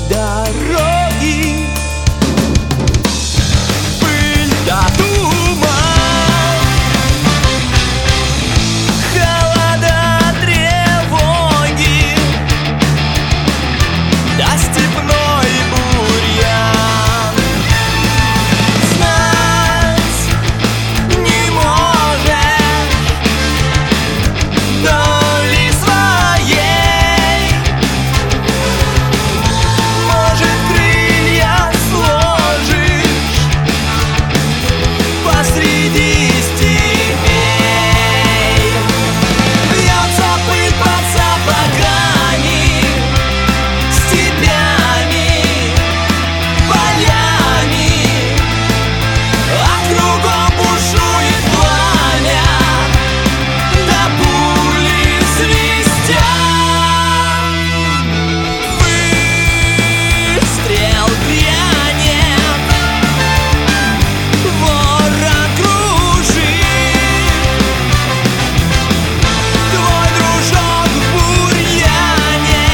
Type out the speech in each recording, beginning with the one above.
дороги, пыль да туман, холода, тревоги, да степной бурьян. Знать не можешь доли своей, может, крылья сложишь посреди степей. Вьется пыль под сапогами, степями, полями, а кругом бушует пламя, да пули свистят. Выстрел грянет, ворон кружит, твой дружок в бурьяне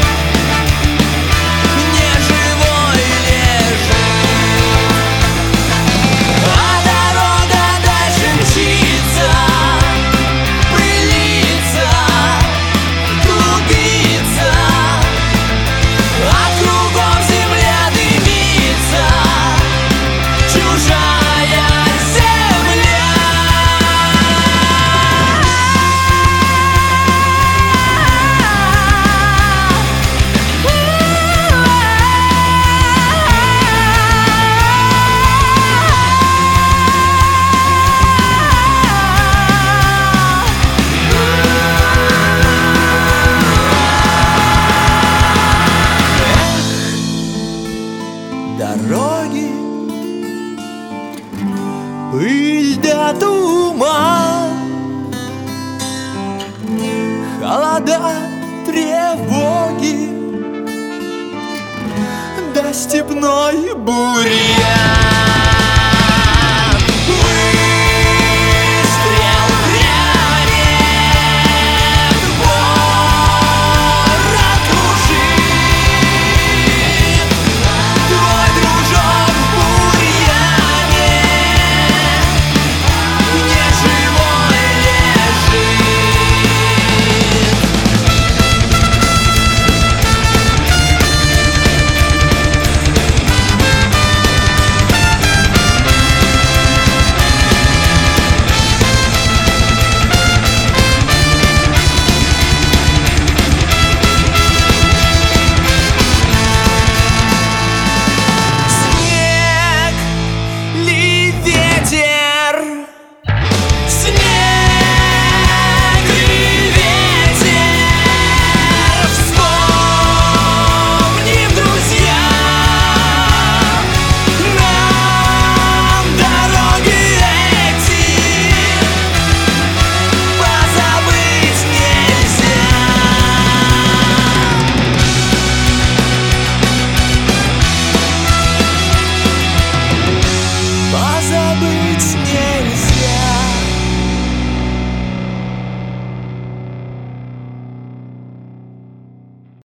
неживой лежит. А дорога дальше мчится, пылится, клубится, а кругом земля дымится, чужая земля. Дороги, пыль да туман, холода, тревоги, да степной бурьян.